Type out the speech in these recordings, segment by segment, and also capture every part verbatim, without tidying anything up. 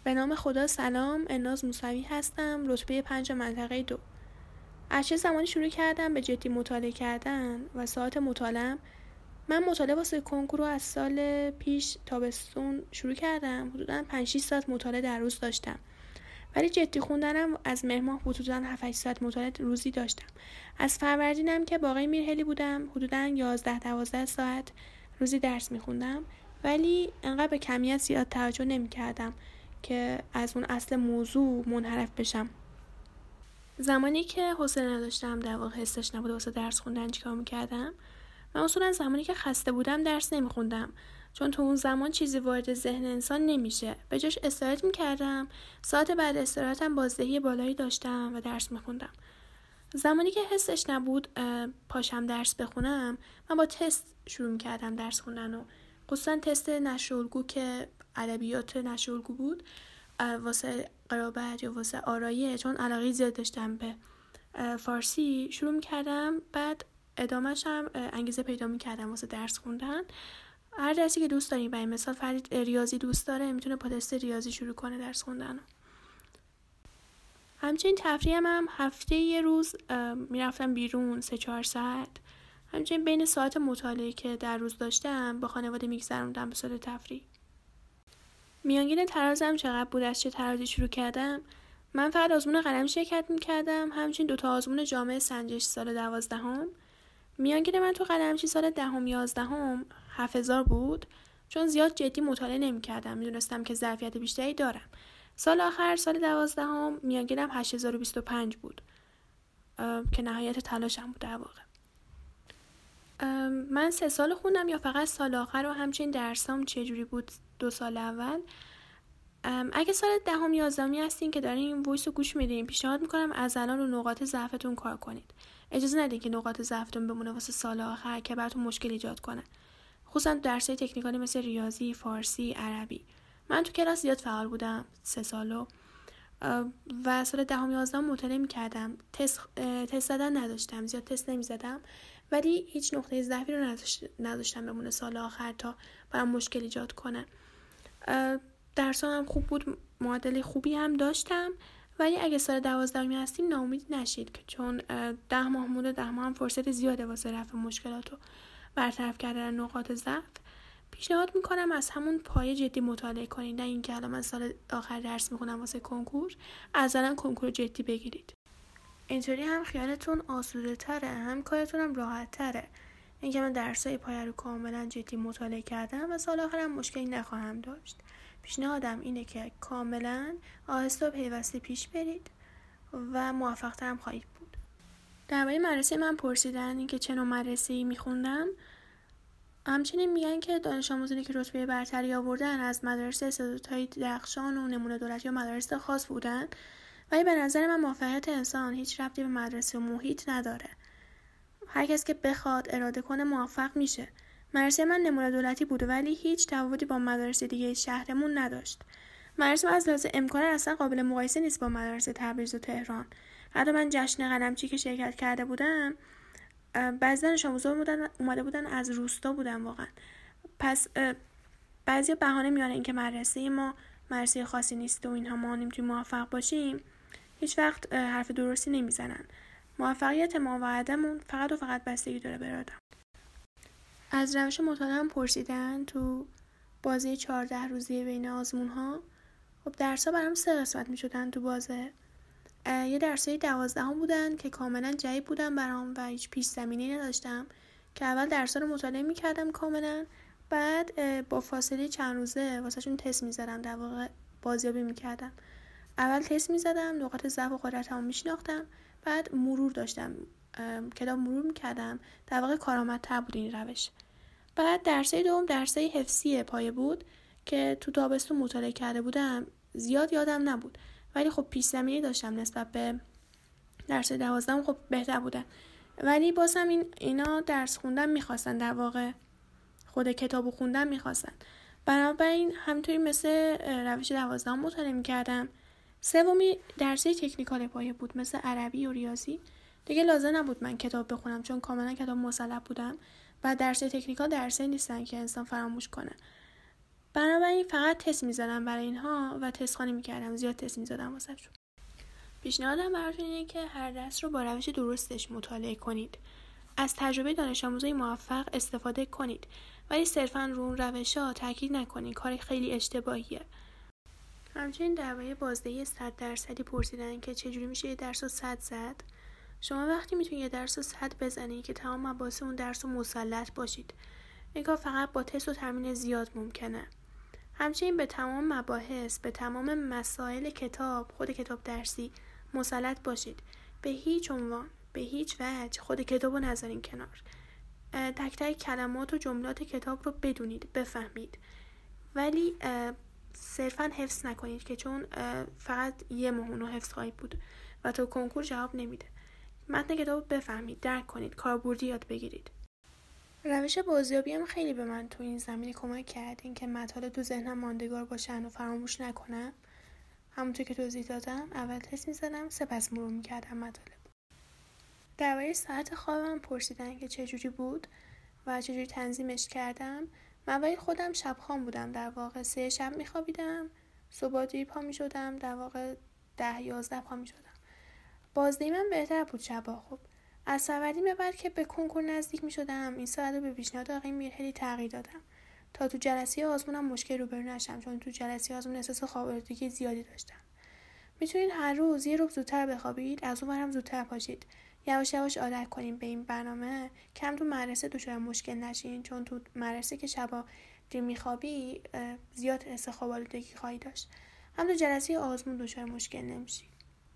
به نام خدا سلام، الناز موسوی هستم، رتبه پنج منطقه دو. از چه زمانی شروع کردم به جدی مطالعه کردن و ساعت مطالعه‌ام؟ من مطالعه واسه کنکور رو از سال پیش تابستون شروع کردم. حدوداً پنج شش ساعت مطالعه در روز داشتم. ولی جدی خوندنم از مهر ماه حدوداً هفت هشت ساعت مطالعه روزی داشتم. از فروردینم که باقی میرهلی بودم، حدوداً یازده دوازده ساعت روزی درس میخوندم. ولی انقدر به کمیت زیاد توجه نمی‌کردم که از اون اصل موضوع منحرف بشم. زمانی که حوصله نداشتم، در واقع حسش نبود واسه درس خوندن، چیکار میکردم؟ من اصولا زمانی که خسته بودم درس نمیخوندم، چون تو اون زمان چیزی وارد ذهن انسان نمیشه. به جاش استراحت میکردم. ساعت بعد استراحتم بازدهی بالایی داشتم و درس میخوندم. زمانی که حسش نبود پاشم درس بخونم، من با تست شروع میکردم درس خوندن، و خصوصا تست نشر الگو که ادبیات نشر الگو بود، واسه قرابت یا واسه آرایه، چون علاقه زیاد داشتم به فارسی، شروع میکردم. بعد ادامهش هم انگیزه پیدا میکردم واسه درس خوندن. هر درسی که دوست داریم، برای مثال فرید ریاضی دوست داره، میتونه با تست ریاضی شروع کنه درس خوندن. همچنین تفریحم هم هفته یه روز میرفتم بیرون سه چهار ساعت. همچنین بین ساعت مطالعه که در روز داشتم با خانواده میگذروندم به صورت تفریح. میانگین ترازم چقدر بود؟ از چه ترازی شروع کردم؟ من فقط آزمون قلم شرکت میکردم، همچنین دوتا آزمون جامعه سنجش سال دوازدهم. میانگین من تو قلمچی سال دهم یازدهم هفت هزار بود، چون زیاد جدی مطالعه نمیکردم، میدونستم که ظرفیت بیشتری دارم. سال آخر سال دوازدهم میانگینم هشت هزار و بیست و پنج بود که نهایت تلاشم بود در واقع. من سه سال خوندم یا فقط سال آخر؟ و همچنین درسام چجوری بود دو سال اول؟ اگه سال دهم یازدهمی هستین که دارین این وایس رو گوش میدین، پیشنهاد میکنم از الان رو نقاط ضعفتون کار کنید. اجازه ندین که نقاط ضعفتون بمونه واسه سال آخر که براتون مشکل ایجاد کنه، خصوصا درسای تکنیکالی مثل ریاضی، فارسی، عربی. من تو کلاس زیاد فعال بودم سه سالو و سال دهم یازدهم مطالعه میکردم. تست تست زدن نداشتم، زیاد تست نمیزدم، ولی هیچ نقطه ضعفی رو نداشت نداشتم بمونه سال آخر تا برام مشکل ایجاد کنه. درسام هم خوب بود، معدل خوبی هم داشتم. ولی اگه سال دوازدهمی هستیم ناامید نشید، که چون ده ماه مونده، ده ماه هم فرصت زیاده واسه رفع مشکلات و برطرف کردن نقاط ضعف. پیشنهاد میکنم از همون پایه جدی مطالعه کنید، نه اینکه الان من سال آخر درس میخونم واسه کنکور، از الان کنکور جدی بگیرید. اینطوری هم خیالتون آسوده تره، هم کارتون هم راحت تره. اینکه من درسای پایه رو کاملا جدی مطالعه کردم و سال آخرم مشکلی نخواهم داشت. پیشنهادم اینه که کاملا آهسته و پیوسته پیش برید و موفق تر هم خواهید بود. درباره مدرسه من پرسیدن، اینکه چه نوع مدرسه‌ای میخوندم. همچنین میگن که دانش آموزانی که رتبه برتری آوردن از مدارس استعدادهای درخشان و نمونه دولتی و مدارس خاص بودن. ولی به نظر من موفقیت انسان هیچ ربطی به مدرسه و محیط نداره. هر کس که بخواد اراده کنه موفق میشه. مدرسه من نمونه دولتی بود، ولی هیچ تفاوتی با مدارس دیگه شهرمون نداشت. مدرسه من از لحاظ امکانات اصلا قابل مقایسه نیست با مدارس تبریز و تهران. حتی من جشن قلمچی که شرکت کرده بودم، بعضی دانش آموزا بودن اومده بودن از روستا بودن واقعا. پس بعضیا بهانه میارن اینکه مدرسه ما مدرسه خاصی نیست و اینها ما نمیتونیم موفق باشیم. هیچ وقت حرف درستی نمیزنن. موفقیت ما و عدمون فقط و فقط بستگی داره به اراده‌مون. از روش مطالعه پرسیدن تو بازه چهارده روزه بین آزمون ها. خب درس ها برام سه قسمت می شدن تو بازه. یه درسای دوازدهم بودن که کاملا جدید بودن برام و هیچ پیش زمینه‌ای نداشتم، که اول درس ها رو مطالعه می کردم کاملا، بعد با فاصله چند روزه واسه شون تست می زدم، در واقع بازیابی می کردم. اول تست می زدم، نقاط ضعف و قدرتمو می شناختم، بعد مرور داشتم، کتاب مرور می کردم. در واقع کارآمدتر بود این روش. بعد درسای دوم درسای حفظی پایه بود که تو تابستون مطالعه کرده بودم. زیاد یادم نبود، ولی خب پیش زمینه داشتم نسبت به درسای دوازدهم، خب بهتر بودن. ولی بازم این اینا درس خوندن میخواستن، در واقع خود کتابو خوندن میخواستن. بنابراین همونطوری مثل روش دوازدهم مطالعه میکردم. سومی درسای تکنیکال پایه بود مثل عربی و ریاضی. دیگه لازم نبود من کتاب بخونم، چون کاملا کتاب مسلط بودم. و درسای تکنیکال درسایی نیستن که انسان فراموش کنه. بنابراین فقط تست می‌زدم برای اینها و تست خوانی می‌کردم، زیاد تست می‌زدم واسهشون. پیشنهادم براتون اینه که هر درس رو با روش درستش مطالعه کنید. از تجربه دانش آموزای موفق استفاده کنید، ولی صرفاً رو اون روش‌ها تاکید نکنید. کار خیلی اشتباهیه. همچنین درباره بازدهی صد درصدی پرسیدن که چجوری میشه یه درس رو صد زد. شما وقتی میتونید یه درس رو صد بزنید که تمام مباحث اون درس رو مسلط باشید. این کار فقط با تست و تمرین زیاد ممکنه. همچنین به تمام مباحث، به تمام مسائل کتاب، خود کتاب درسی مسلط باشید. به هیچ عنوان، به هیچ وجه خود کتاب رو نذارین کنار. تک تک کلمات و جملات کتاب رو بدونید، بفهمید. ولی صرفاً حفظ نکنید که چون فقط یه ماه اونو حفظ خواهید بود و تا کنکور جواب نمیده. متن کتاب رو بفهمید، درک کنید، کاربردی یاد بگیرید. روش بازیابی هم خیلی به من تو این زمینه کمک کرد، این که مطالب تو ذهنم ماندگار باشن و فراموش نکنم. همونطور که توضیح دادم، اول تست می‌زدم، سپس مرور می‌کردم مطالب. درباره ساعت خوابم پرسیدن که چجوری بود و چجوری تنظیمش کردم. من ولی خودم شبخواب بودم، در واقع سه شب می‌خوابیدم، صبح دیر پا می‌شدم، در واقع ده یازده پا می‌شدم. بازدهی من بهتر بود شبا. خب از فروردین به بعد که به کنکور نزدیک می‌شدم، این ساعت رو به پیشنهاد آقای میرهلی تغییر دادم تا تو جلسه آزمونم مشکل روبرو نشم، چون تو جلسه آزمون احساس خواب آلودگی زیادی داشتم. میتونید هر روز یه رو زودتر بخوابید، از اون برم زودتر پاشید. یواش یواش عادت کنیم به این برنامه. کم تو مدرسه دچار مشکل نشین، چون تو مدرسه که شبا دیر میخوابی زیاد حس خواب آلودگی خواهی داشت. هم تو جلسه آزمون دچار مشکل نمیشی.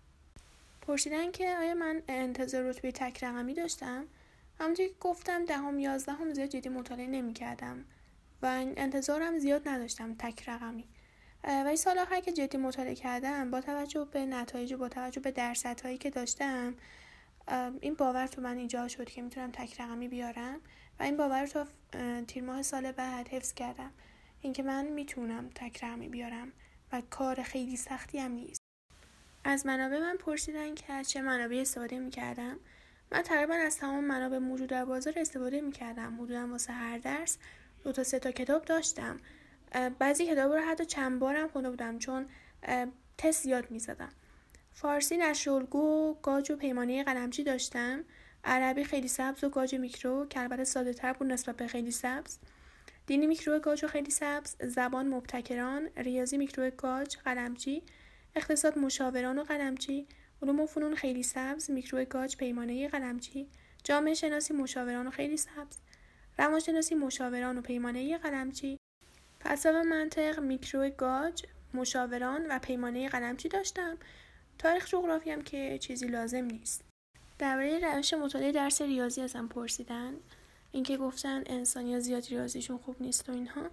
پرسیدن که آیا من انتظار رتبه تک رقمی داشتم؟ همونطوری که گفتم دهم یازدهم زیاد جدی مطالعه نمی‌کردم و انتظارم زیاد نداشتم تک رقمی. ولی سال آخر که جدی مطالعه کردم، با توجه به نتایج و با توجه به درصدهایی که داشتم، این باور تو من ایجاد شد که میتونم تک رقمی بیارم و این باور رو تا تیر ماه سال بعد حفظ کردم، اینکه من میتونم تک رقمی بیارم و کار خیلی سختی هم نیست. از منابع من پرسیدن که از چه منابعی استفاده میکردم. من تقریبا از تمام منابع موجود در بازار استفاده میکردم. حدوداً واسه هر درس دو تا سه تا کتاب داشتم. بعضی کتاب رو حتی چند بارم خونده بودم، چون تست یاد میزدم. فارسی نشرالگو و گاج و پیمانه قلمچی داشتم. عربی خیلی سبز و گاج میکرو که البته ساده تر بود نسبت به خیلی سبز. دینی میکرو گاج و خیلی سبز. زبان مبتکران. ریاضی میکرو گاج قلمچی. اقتصاد مشاوران و قلمچی. علوم و فنون خیلی سبز، میکرو گاج پیمانه قلمچی. جامعه شناسی مشاوران و خیلی سبز. روانشناسی مشاوران و پیمانه قلمچی. فلسفه منطق میکرو گاج مشاوران و پیمانه قلمچی داشتم. تاریخ جغرافی هم که چیزی لازم نیست. درباره روش مطالعه درس ریاضی ازم پرسیدن، اینکه گفتن انسان‌ها زیاد ریاضیشون خوب نیست و اینها.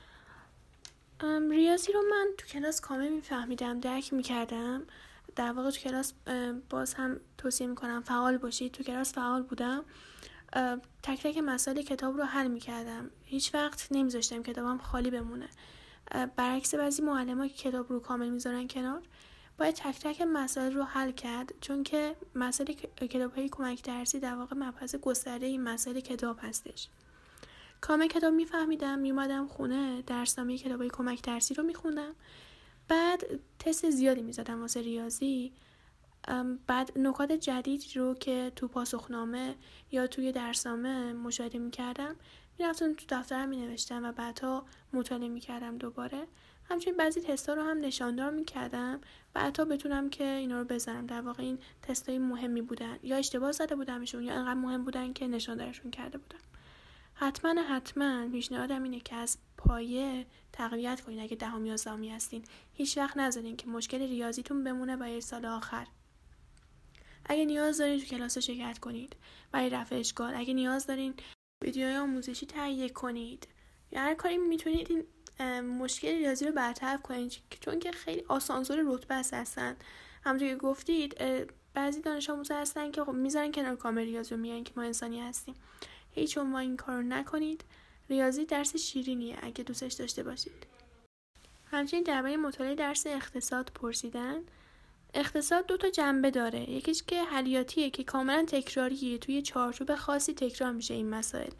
ریاضی رو من تو کلاس کامل میفهمیدم، درک میکردم. در واقع تو کلاس باز هم توصیه میکنم فعال باشید. تو کلاس فعال بودم، تک تک مسائل کتاب رو حل میکردم. هیچ وقت نمیذاشتم کتابم خالی بمونه. برعکس بعضی معلم‌ها که کتاب رو کامل میذارن کنار، باید تک تک مسائل رو حل کرد، چون که مسائل کتاب‌های کمک درسی در واقع مبحث گسترده این مسائل کتاب هستش. کامل کتاب میفهمیدم، میومدم خونه درسنامه کتاب‌های کمک درسی رو میخوندم. بعد تست زیادی میزدم واسه ریاضی. بعد نکات جدید رو که تو پاسخنامه یا توی درسنامه مشاهده میکردم، میرفتم تو دفترم مینوشتم و بعدها مطالعه میکردم دوباره. همچنین بعضی تستا رو هم نشاندار میکردم بعدها بتونم که اینا رو بزنم. در واقع این تستای مهمی بودن، یا اشتباه زده بودمشون یا انقدر مهم بودن که نشاندارشون کرده بودم. حتما حتما پیشنهادم اینه که از پایه تقویت کنین. اگه دهم یازدهمی هستین، هیچ وقت نذارین که مشکل ریاضیتون بمونه برای سال آخر. اگه نیاز دارین تو کلاس شرکت کنید برای رفع اشکال. اگه نیاز دارین ویدیوهای آموزشی تهیه کنید یا هر کاری میتونید این مشکل ریاضی رو برطرف کنید، چون که خیلی آسانسور رتبه هستن. همونطور که گفتید بعضی دانش آموزا هستن که خب میذارن کنار کامل ریاضی رو، میگن که ما انسانی هستیم. هیچ عنوان این کارو نکنید. ریاضی درس شیرینیه اگه دوستش داشته باشید. همچنین درباره مطالعه درس اقتصاد پرسیدن. اقتصاد دو تا جنبه داره. یکیش که حلیاتیه که کاملا تکراریه، توی چارچوب خاصی تکرار میشه این مسائل.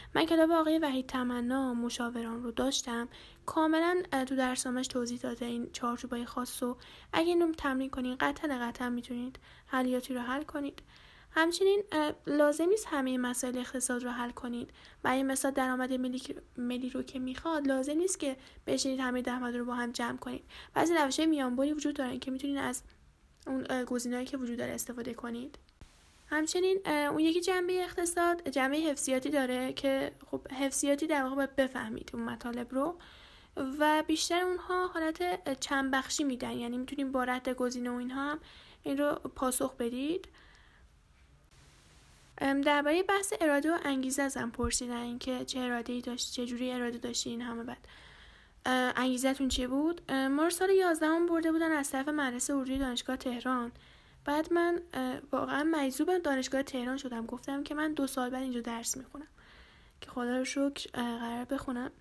من کتاب آقای وحید تمنا مشاوران رو داشتم، کاملا تو درسنامه‌اش توضیح داده این چارچوبای خاص و اگه اینو تمرین کنین قطعا قطعا میتونید حلیاتی رو حل کنید. همچنین لازم نیست همه مسائل اقتصاد رو حل کنید. برای مثلا درآمد ملی ملی رو که میخواد لازم نیست که بشینید همه درآمد رو با هم جمع کنید. بعضی روش‌های میانبری وجود دارن که میتونید از اون گزینه‌ای که وجود داره استفاده کنید. همچنین اون یکی جنبه اقتصاد جنبه حفظیاتی داره که خب حفظیاتی در واقع باید بفهمید اون مطالب رو و بیشتر اونها حالت چند بخشی میدن، یعنی میتونید با رد گزینه و اینها هم این رو پاسخ بدید. درباره بحث اراده و انگیزه ازم پرسیدن که چه اراده‌ای داشت، چه جوری اراده داشتی این همه، بعد انگیزتون چه بود؟ ما رو سال یازدهم برده بودن از طرف مدرسه ورودی دانشگاه تهران. بعد من واقعا مجذوب دانشگاه تهران شدم، گفتم که من دو سال بعد اینجا درس میخونم که خدا رو شکر قرار بخونم.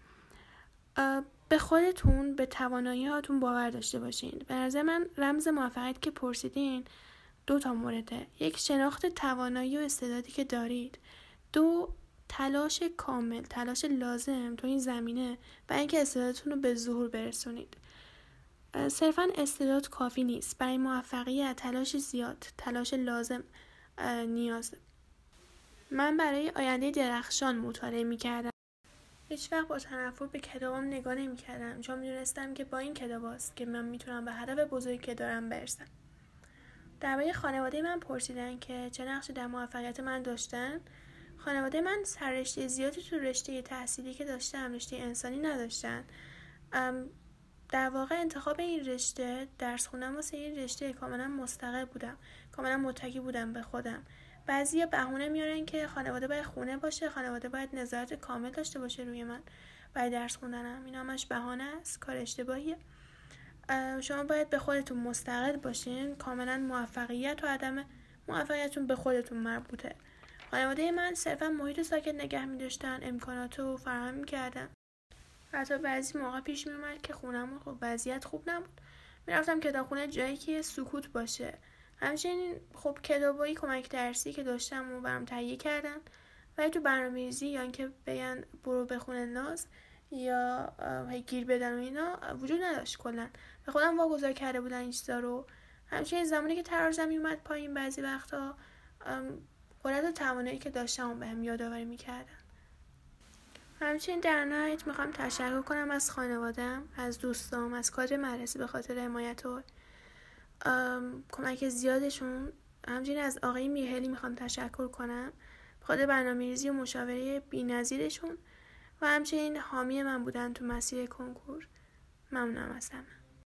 به خودتون به توانایی هاتون باور داشته باشین. به نظر من رمز موفقیت که پرسیدین دو تا مورده، یک شناخت توانایی و استعدادی که دارید، دو تلاش کامل، تلاش لازم تو این زمینه برای اینکه استعدادتون رو به ظهور برسونید. صرفا استعداد کافی نیست، برای موفقیت تلاش زیاد، تلاش لازم نیازه. من برای آینده درخشان مطالعه می‌کردم. هیچ وقت با تنفر به کتابام نگاه نمی‌کردم، چون می‌دونستم که با این کتاب هست که من میتونم به هدف بزرگی که دارم برسم. درباره خانواده من پرسیدن که چه نقشی در موفقیت من داشتن. خانواده من سررشته زیادی تو رشته تحصیلی که داشتم رشته انسانی نداشتن. در واقع انتخاب این رشته، درس خوندن واسه این رشته کاملا مستقل بودم، کاملا متکی بودم به خودم. بعضیا بهونه میارن که خانواده باید خونه باشه، خانواده باید نظارت کامل داشته باشه روی من برای درس خوندنم. این همش بهانه است، کار اشتباهیه. شما باید به خودتون مستقل باشین. کاملا موفقیت و عدم موفقیتتون به خودتون مربوطه. خانواده من صرفا محیط ساکت نگه می‌داشتن، امکانات رو فراهم می‌کردن. حتی بعضی موقع پیش میومد که خونمون خب وضعیت خوب نبود، میرفتم کتابخونه جایی که سکوت باشه. همچنین خب کتابایی کمک درسی که داشتم و برام تهیه کردن، ولی تو برنامه‌ریزی یا اینکه بگن برو بخونه ناز یا گیر بدن و اینا وجود نداشت. کلا به خودم واگذار کرده بودن این چیزا رو. همچنین زمانی که ترازم میومد پایین بعضی وقتا قدرت و توانایی که داشتم بهم یادآوری میکردن. همچنین در نهایت میخوام تشکر کنم از خانواده‌ام، از دوستام، از کادر مدرسه به خاطر حمایت و کمک زیادشون. همچنین از آقای میرهلی میخوام تشکر کنم به خاطر برنامه‌ریزی و مشاوره بی‌نظیرشون و همچنین حامی من بودن تو مسیر کنکور. ممنونم از همه.